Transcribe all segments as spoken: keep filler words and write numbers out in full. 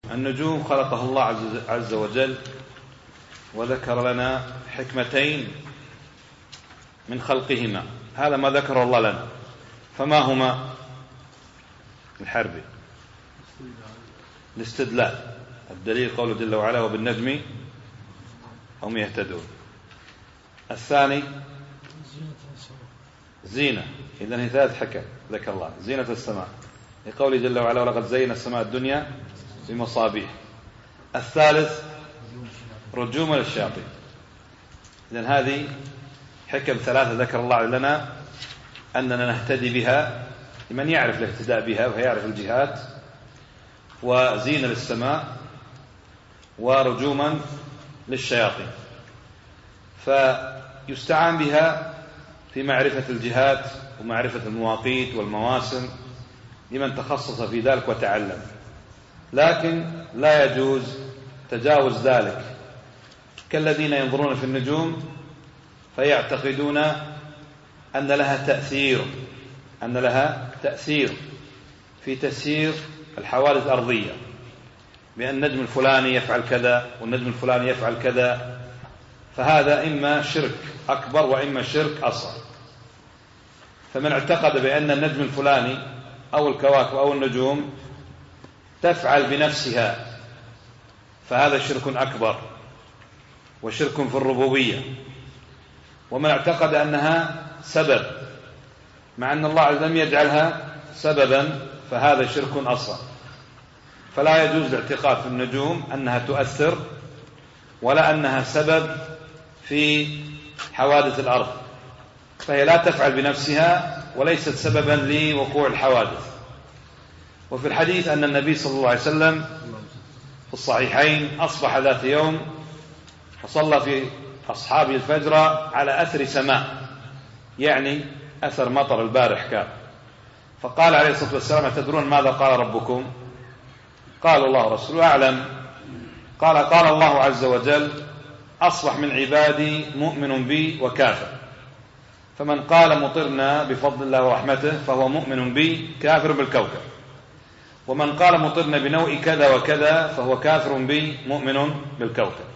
النجوم خلقها الله عز وجل، وذكر لنا حكمتين من خلقهما، هذا ما ذكر الله لنا، فما هما؟ الحربي الاستدلال، الدليل قوله جل وعلا وبالنجم هم يهتدون. الثاني زينة، إذن هي ثلاث حكم ذكر الله. زينة السماء لقوله جل وعلا ولقد زينا السماء الدنيا بمصابيح. الثالث رجوم للشياطين. إذن هذه حكم ثلاثة ذكر الله لنا أننا نهتدي بها لمن يعرف الاهتداء بها ويعرف الجهات، وزينة للسماء ورجوما للشياطين، فيستعان بها في معرفة الجهات ومعرفة المواقيت والمواسم لمن تخصص في ذلك وتعلم، لكن لا يجوز تجاوز ذلك، كالذين ينظرون في النجوم فيعتقدون أن لها تأثير أن لها تأثير في تسيير الحوادث الأرضية، بأن النجم الفلاني يفعل كذا والنجم الفلاني يفعل كذا، فهذا إما شرك أكبر وإما شرك أصغر. فمن اعتقد بأن النجم الفلاني أو الكواكب أو النجوم تفعل بنفسها فهذا شرك أكبر وشرك في الربوبية. ومن اعتقد أنها سبب مع أن الله لم يجعلها سببا فهذا شرك أصغر. فلا يجوز الاعتقاد في النجوم أنها تؤثر ولا أنها سبب في حوادث الأرض، فهي لا تفعل بنفسها وليست سببا لوقوع الحوادث. وفي الحديث أن النبي صلى الله عليه وسلم في الصحيحين أصبح ذات يوم وصلى في أصحابه الفجر على أثر سماء، يعني أثر مطر البارح كان، فقال عليه الصلاة والسلام أتدرون ماذا قال ربكم؟ قال الله ورسوله أعلم. قال قال الله عز وجل أصبح من عبادي مؤمن بي وكافر، فمن قال مطرنا بفضل الله ورحمته فهو مؤمن بي كافر بالكوكب، ومن قال مطرنا بنوء كذا وكذا فهو كافر بي مؤمن بالكوكب.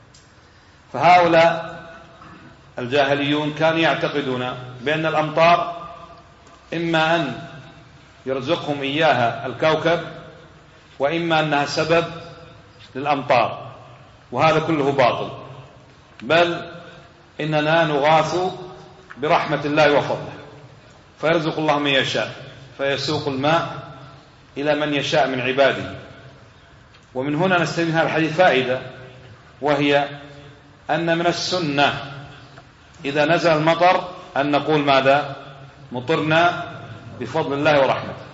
فهؤلاء الجاهليون كانوا يعتقدون بأن الأمطار إما أن يرزقهم إياها الكوكب وإما أنها سبب للأمطار، وهذا كله باطل، بل إننا نغاث برحمة الله وفضله، فيرزق الله من يشاء فيسوق الماء إلى من يشاء من عباده. ومن هنا نستفيد من هذا الحديث فائدة، وهي أن من السنة إذا نزل المطر أن نقول ماذا؟ مطرنا بفضل الله ورحمته.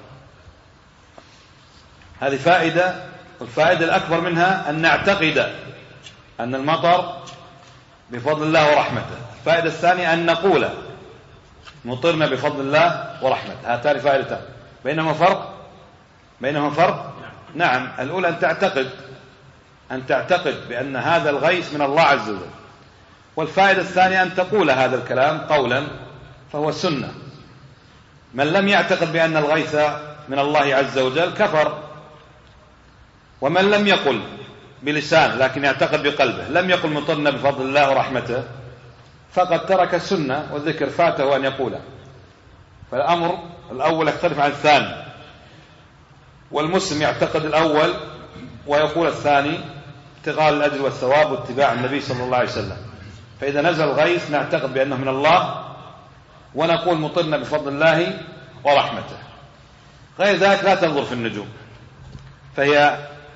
هذه فائدة، والفائدة الأكبر منها أن نعتقد أن المطر بفضل الله ورحمته. الفائدة الثانية أن نقول مطرنا بفضل الله ورحمته. هاتان فائدتان، بينهما فرق بينهما فرق نعم. الأولى أن تعتقد أن تعتقد بأن هذا الغيث من الله عز وجل، والفائدة الثانية أن تقول هذا الكلام قولا فهو سنة. من لم يعتقد بأن الغيث من الله عز وجل كفر، ومن لم يقل بلسان لكن يعتقد بقلبه لم يقل مطرنا بفضل الله ورحمته فقد ترك السنة والذكر فاته أن يقوله. فالأمر الأول يختلف عن الثاني، والمسلم يعتقد الأول ويقول الثاني ابتغاء الأجر والثواب واتباع النبي صلى الله عليه وسلم. فإذا نزل الغيث نعتقد بأنه من الله ونقول مطرنا بفضل الله ورحمته. غير ذلك لا تنظر في النجوم، فهي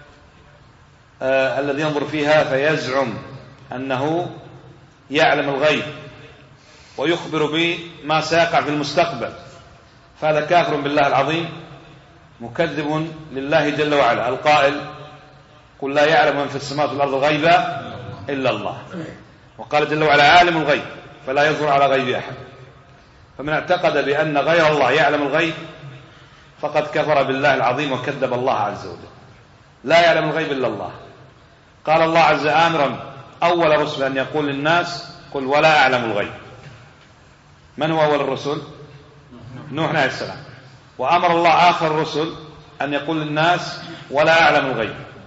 آه الذي ينظر فيها فيزعم أنه يعلم الغيب ويخبر بما سيقع في المستقبل، فهذا كافر بالله العظيم مكذب لله جل وعلا، القائل قل لا يعلم من في السماوات والأرض الغيب إلا الله، وقال جل وعلا عالم الغيب فلا يظهر على غيب أحد. فمن اعتقد بأن غير الله يعلم الغيب فقد كفر بالله العظيم وكذب الله عز وجل. لا يعلم الغيب إلا الله. قال الله عز آمرا أول رسل أن يقول للناس قل ولا أعلم الغيب. من هو أول الرسل؟ نوح عليه السلام. وأمر الله آخر الرسل أن يقول للناس ولا أعلم الغيب،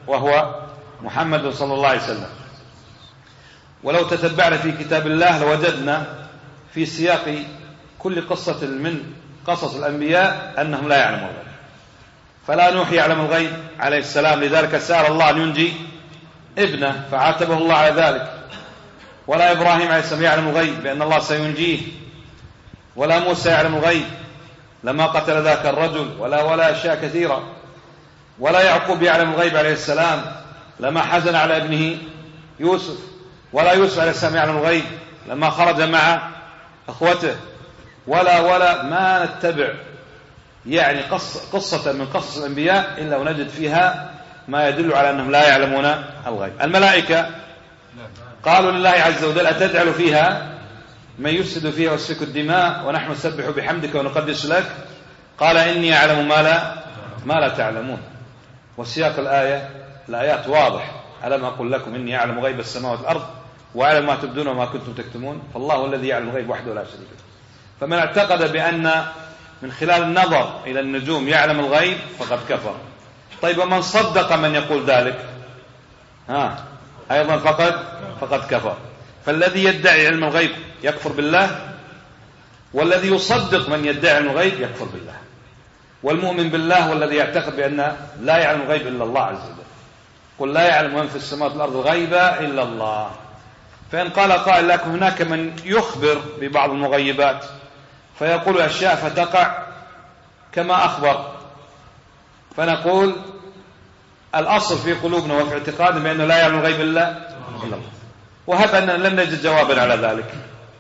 وهو محمد صلى الله عليه وسلم. ولو تتبعنا في كتاب الله لوجدنا في سياق كل قصة من قصص الأنبياء أنهم لا يعلمون الغيب. فلا نوح يعلم الغيب عليه السلام، لذلك سأل الله أن ينجي ابنه فعاتبه الله على ذلك. ولا إبراهيم عليه السلام يعلم الغيب بأن الله سينجيه. ولا موسى يعلم الغيب لما قتل ذاك الرجل، ولا ولا أشياء كثيرة. ولا يعقوب يعلم الغيب عليه السلام لما حزن على ابنه يوسف. ولا يوسف عليه السلام يعلم الغيب لما خرج مع أخوته. ولا ولا ما نتبع يعني قصة, قصة من قصص الأنبياء إلا ونجد فيها ما يدل على أنهم لا يعلمون الغيب. الملائكة قالوا لله عز وجل أتجعل فيها من يفسد فيها ويسفك الدماء ونحن نسبح بحمدك ونقدس لك قال إني أعلم ما لا ما لا تعلمون. وسياق الآية الآيات واضح: ألم أقل لكم إني أعلم غيب السماوات والأرض وأعلم ما تبدون وما كنتم تكتمون فالله الذي يعلم الغيب وحده لا شريك له. فمن اعتقد بأن من خلال النظر إلى النجوم يعلم الغيب فقد كفر. طيب ومن صدق من يقول ذلك ها أيضا فقد فقد كفر. فالذي يدعي علم الغيب يكفر بالله، والذي يصدق من يدعي علم الغيب يكفر بالله. والمؤمن بالله والذي يعتقد بأن لا يعلم الغيب إلا الله عز وجل. قل لا يعلم من في السماوات والأرض الغيب إلا الله. فإن قال قائل لكم هناك من يخبر ببعض المغيبات فيقول أشياء فتقع كما أخبر، فنقول الأصل في قلوبنا وفي اعتقادنا بأنه لا يعلم الغيب إلا الله، وهب أننا لم نجد جوابا على ذلك.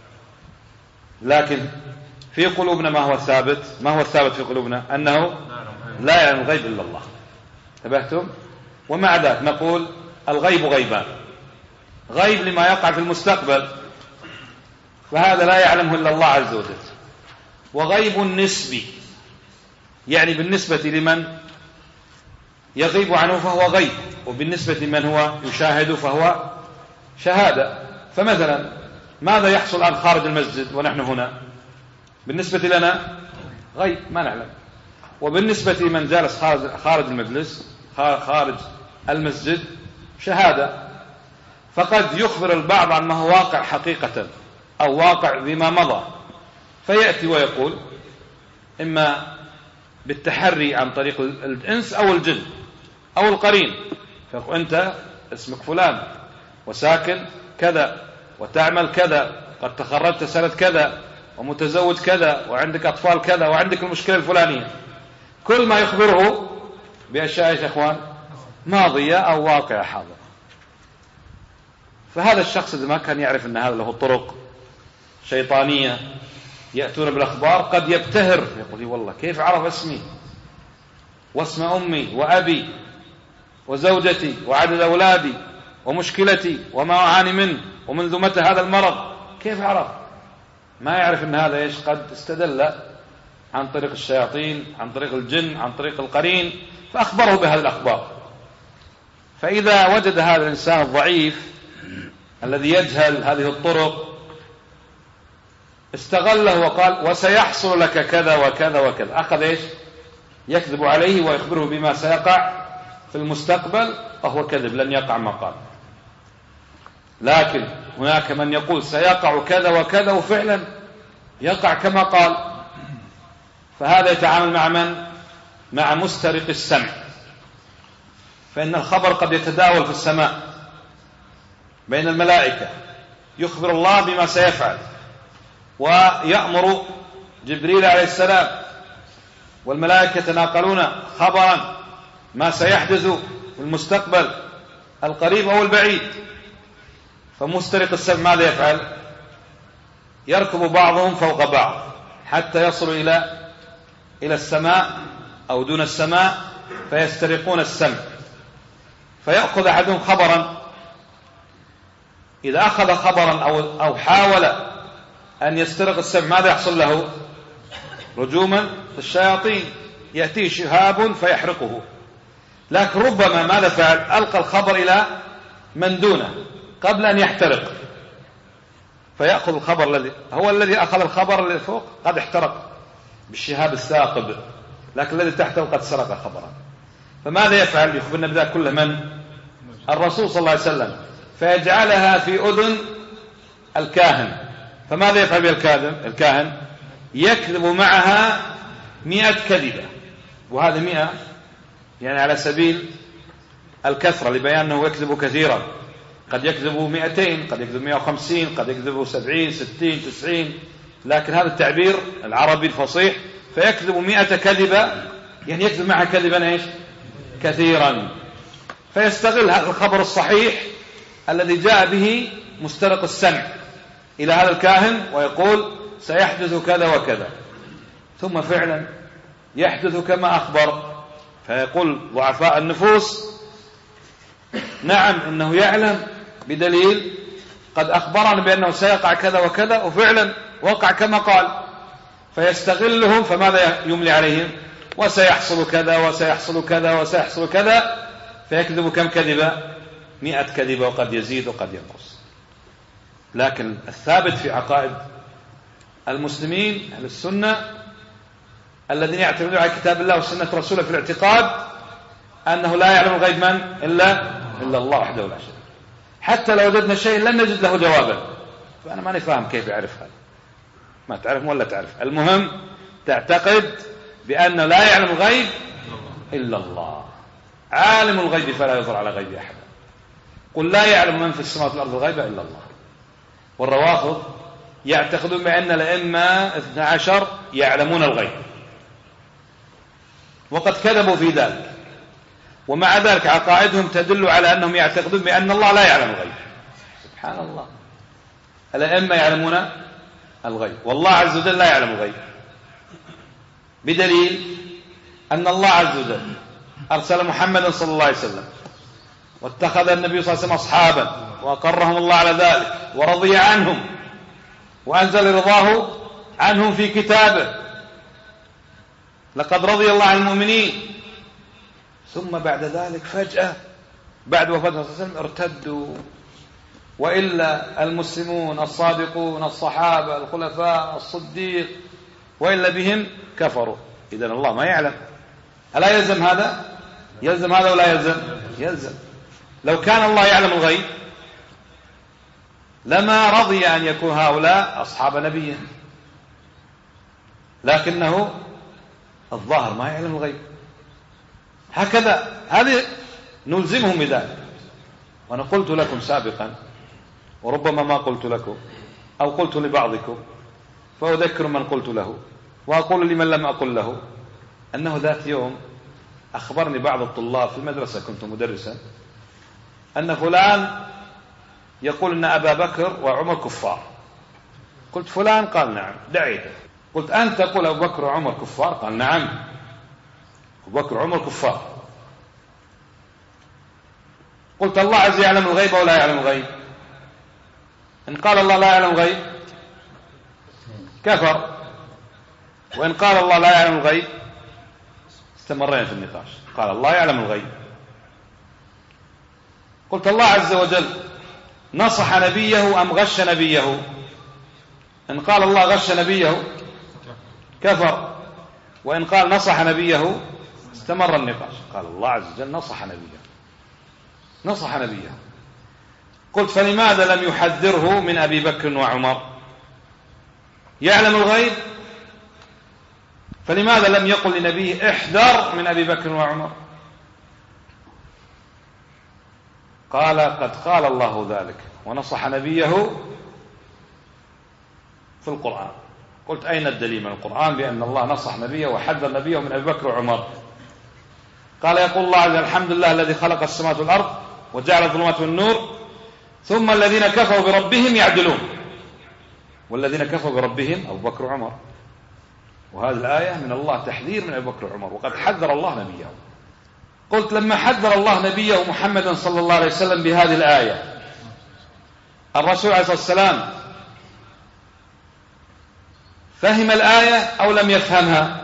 لكن في قلوبنا ما هو ثابت ما هو الثابت في قلوبنا أنه لا يعلم الغيب إلا الله. انتبهتم؟ ومع ذلك نقول الغيب غيبان: غيب لما يقع في المستقبل فهذا لا يعلمه إلا الله عز وجل، وغيب نسبي يعني بالنسبة لمن يغيب عنه فهو غيب، وبالنسبة لمن هو يشاهد فهو شهادة. فمثلا ماذا يحصل الآن خارج المسجد ونحن هنا؟ بالنسبة لنا غيب ما نعلم، وبالنسبة لمن جالس خارج خارج المجلس خارج المسجد شهادة. فقد يخبر البعض عن ما هو واقع حقيقة أو واقع بما مضى، فيأتي ويقول إما بالتحري عن طريق الإنس أو الجن أو القرين، فيقول أنت اسمك فلان وساكن كذا وتعمل كذا، قد تخرجت سنة كذا ومتزوج كذا وعندك أطفال كذا وعندك المشكلة الفلانية. كل ما يخبره بأشياء يا إخوان ماضية أو واقعة حاضرة. فهذا الشخص إذا ما كان يعرف أن هذا له طرق شيطانية يأتون بالأخبار قد يبتهر، يقول والله كيف عرف اسمي واسم أمي وأبي وزوجتي وعدد أولادي ومشكلتي وما أعاني منه ومنذ متى هذا المرض، كيف عرف؟ ما يعرف أن هذا إيش قد استدل عن طريق الشياطين، عن طريق الجن، عن طريق القرين، فأخبره بهذه الأخبار. فإذا وجد هذا الإنسان الضعيف الذي يجهل هذه الطرق استغله وقال وسيحصل لك كذا وكذا وكذا، أخذ إيش؟ يكذب عليه ويخبره بما سيقع في المستقبل، وهو كذب لن يقع ما قال. لكن هناك من يقول سيقع كذا وكذا وفعلا يقع كما قال. فهذا يتعامل مع من؟ مع مسترق السمع. فإن الخبر قد يتداول في السماء بين الملائكة، يخبر الله بما سيفعل ويأمر جبريل عليه السلام، والملائكة يتناقلون خبرا ما سيحدث في المستقبل القريب أو البعيد. فمسترق السمع ماذا يفعل؟ يركب بعضهم فوق بعض حتى يصلوا إلى إلى السماء أو دون السماء فيسترقون السمع، فيأخذ أحدهم خبرا. إذا أخذ خبرا أو أو حاول أن يسترق السمع ماذا يحصل له؟ رجوما في الشياطين، يأتيه شهاب فيحرقه. لكن ربما ماذا فعل؟ ألقى الخبر إلى من دونه قبل أن يحترق، فيأخذ الخبر الذي هو الذي أخذ الخبر الذي فوق قد احترق بالشهاب الثاقب، لكن الذي تحته قد سرق خبرا. فماذا يفعل؟ يخبرنا بذلك كل من الرسول صلى الله عليه وسلم فيجعلها في أذن الكاهن، فماذا يفعل بالكاهن؟ الكاهن يكذب معها مئة كذبة، وهذا مئة يعني على سبيل الكثرة لبيان أنه يكذب كثيرا، قد يكذب مئتين، قد يكذب مئة وخمسين، قد يكذب سبعين ستين تسعين، لكن هذا التعبير العربي الفصيح، فيكذب مئة كذبة يعني يكذب معها كذبا إيش؟ كثيرا، فيستغل هذا الخبر الصحيح الذي جاء به مسترق السمع إلى هذا الكاهن ويقول سيحدث كذا وكذا، ثم فعلا يحدث كما أخبر، فيقول ضعفاء النفوس نعم إنه يعلم بدليل قد أخبرنا بأنه سيقع كذا وكذا، وفعلا وقع كما قال، فيستغلهم، فماذا يملي عليهم؟ وسيحصل كذا وسيحصل كذا وسيحصل كذا، فيكذب كم كذبة؟ مئة كذبة، وقد يزيد وقد ينقص. لكن الثابت في عقائد المسلمين أهل السنة الذين يعتمدون على كتاب الله وسنة رسوله في الاعتقاد أنه لا يعلم الغيب من إلا إلا الله وحده لا شريك، حتى لو وجدنا شيء لن نجد له جوابا، فأنا ماني فاهم كيف يعرف هذا، ما تعرف ولا تعرف، المهم تعتقد بأنه لا يعلم الغيب إلا الله، عالم الغيب فلا يظهر على غيب أحد، قل لا يعلم من في السماوات والأرض الغيب إلا الله. والروافض يعتقدون بأن الأئمة اثنى عشر يعلمون الغيب، وقد كذبوا في ذلك، ومع ذلك عقائدهم تدل على أنهم يعتقدون بأن الله لا يعلم الغيب. سبحان الله، الأئمة يعلمون الغيب والله عز وجل لا يعلم الغيب، بدليل أن الله عز وجل أرسل محمدا صلى الله عليه وسلم، واتخذ النبي صلى الله عليه وسلم أصحابا، وأقرهم الله على ذلك ورضي عنهم، وأنزل رضاه عنهم في كتابه، لقد رضي الله عن المؤمنين. ثم بعد ذلك فجأة بعد وفاة النبي صلى الله عليه وسلم ارتدوا، وإلا المسلمون الصادقون الصحابة الخلفاء الصديق وإلا بهم كفروا. إذن الله ما يعلم، ألا يلزم هذا؟ يلزم هذا ولا يلزم؟ يلزم. لو كان الله يعلم الغيب لما رضي أن يكون هؤلاء أصحاب نبيه، لكنه الظاهر ما يعلم الغيب، هكذا هذه نلزمهم بذلك. وأنا قلت لكم سابقا، وربما ما قلت لكم أو قلت لبعضكم، فأذكر من قلت له وأقول لمن لم أقل له، أنه ذات يوم أخبرني بعض الطلاب في المدرسة، كنت مدرسا، أن فلان يقول أن أبا بكر وعمر كفار. قلت فلان؟ قال نعم. دعيته. قلت أنت تقول أبو بكر وعمر كفار؟ قال نعم، أبو بكر وعمر كفار. قلت الله عز وجل يعلم الغيب ولا يعلم الغيب؟ إن قال الله لا يعلم الغيب كفر، وإن قال الله لا يعلم الغيب استمرينا في النقاش. قال الله يعلم الغيب. قلت الله عز وجل نصح نبيه أم غش نبيه؟ إن قال الله غش نبيه كفر، وإن قال نصح نبيه استمر النقاش. قال الله عز وجل نصح نبيه، نصح نبيه. قلت فلماذا لم يحذره من أبي بكر وعمر؟ يعلم الغيب، فلماذا لم يقل لنبيه احذر من أبي بكر وعمر؟ قال قد قال الله ذلك ونصح نبيه في القرآن. قلت أين الدليل من القرآن بأن الله نصح نبيه وحذر نبيه من أبي بكر وعمر؟ قال يقول الله عز وجل الحمد لله الذي خلق السماوات والأرض وجعل الظلمات والنور ثم الذين كفروا بربهم يعدلون. والذين كفروا بربهم أبو بكر وعمر، وهذه الآية من الله تحذير من أبي بكر وعمر، وقد حذر الله نبيه. قلت لما حذر الله نبيه محمدا صلى الله عليه وسلم بهذه الآية، الرسول عليه الصلاة والسلام فهم الآية أو لم يفهمها؟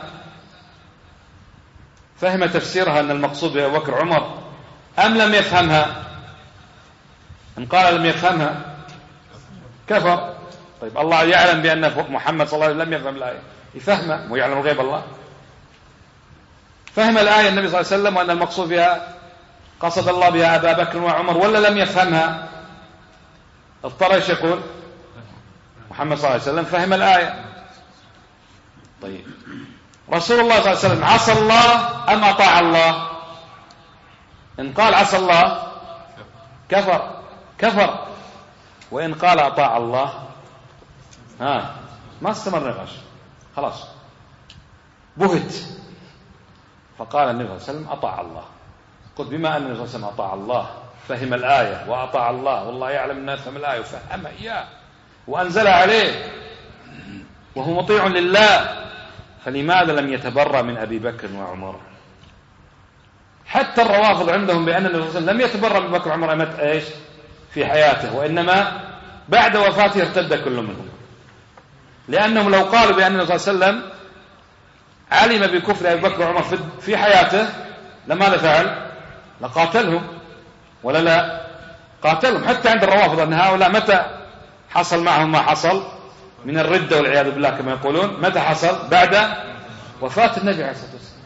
فهم تفسيرها أن المقصود بأبو بكر وعمر أم لم يفهمها؟ إن قال لم يفهمها كفر. طيب الله يعلم بأن محمد صلى الله عليه وسلم لم يفهم الآية، يفهمها ويعلم غيب الله. فهم الآية النبي صلى الله عليه وسلم وأن المقصود بها قصد الله بها أبا بكر وعمر ولا لم يفهمها؟ اضطر ايش يقول؟ محمد صلى الله عليه وسلم فهم الآية. طيب رسول الله صلى الله عليه وسلم عصى الله أم أطاع الله؟ إن قال عصى الله كفر كفر، وإن قال أطاع الله ها ما استمر النقاش، خلاص بهت. فقال النبي صلى الله عليه وسلم أطاع الله. قلت بما أن النبي صلى الله عليه وسلم أطاع الله فهم الآية وأطاع الله، والله يعلم الناس فهم الآية وفهمها إياه وأنزل عليه وهو مطيع لله، فلماذا لم يتبرأ من أبي بكر وعمر؟ حتى الروافض عندهم بأن النبي صلى الله عليه وسلم لم يتبرأ من أبي بكر وعمر أمت إيش في حياته، وإنما بعد وفاته ارتد كل منهم، لأنهم لو قالوا بأن النبي صلى الله عليه وسلم علم بكفر أبي بكر وعمر في حياته لماذا فعل؟ لقاتلهم ولا لا؟ قاتلهم. حتى عند الروافض أن هؤلاء متى حصل معهم ما حصل من الردة والعياذ بالله كما يقولون؟ متى حصل؟ بعد وفاة النبي عليه الصلاة والسلام.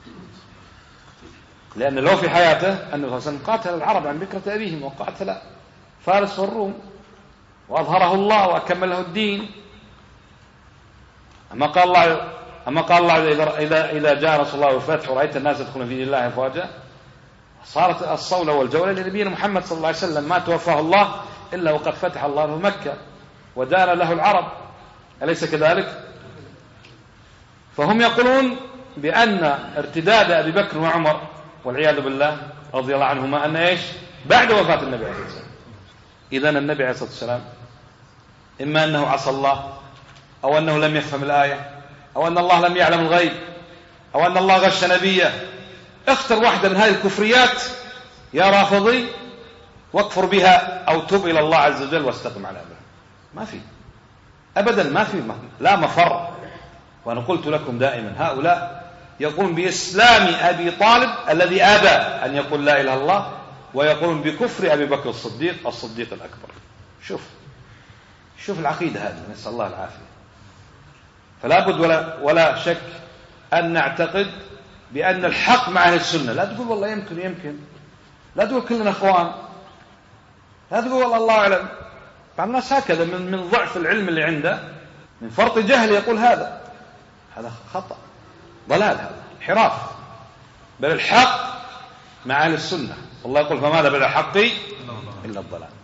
لأن لو في حياته النبي صلى الله عليه وسلم قاتل العرب عن بكرة أبيهم وقاتل فارس والروم وأظهره الله وأكمل له الدين. أما قال الله أما قال الله إذا إذا جاء رسول الله والفتح ورأيت الناس يدخلون في دين الله أفواجا، صارت الصولة والجولة لنبينا محمد صلى الله عليه وسلم ما توفاه الله إلا وقد فتح الله له مكة ودان له العرب، أليس كذلك؟ فهم يقولون بأن ارتداد أبي بكر وعمر والعياذ بالله رضي الله عنهما أن إيش بعد وفاة النبي عليه الصلاة والسلام. إذن النبي عليه الصلاة والسلام إما أنه عصى الله، أو أنه لم يفهم الآية، أو أن الله لم يعلم الغيب، أو أن الله غش نبيه. اختر واحدة من هذه الكفريات يا رافضي واكفر بها، أو تب إلى الله عز وجل واستقم على أمره. ما في أبدا، ما في لا مفر. وأنا قلت لكم دائما هؤلاء يقولون بإسلام أبي طالب الذي أبى أن يقول لا إله إلا الله، ويقولون بكفر أبي بكر الصديق الصديق الأكبر. شوف شوف العقيدة هذه، نسأل الله العافية. فلا بد ولا, ولا شك أن نعتقد بأن الحق مع أهل السنة. لا تقول والله يمكن يمكن، لا تقول كلنا أخوان، لا تقول والله الله أعلم. بعض الناس هكذا من, من ضعف العلم اللي عنده، من فرط جهل يقول هذا هذا خطأ، ضلال، هذا انحراف. بل الحق مع أهل السنة، والله يقول فماذا بالحق إلا الضلال.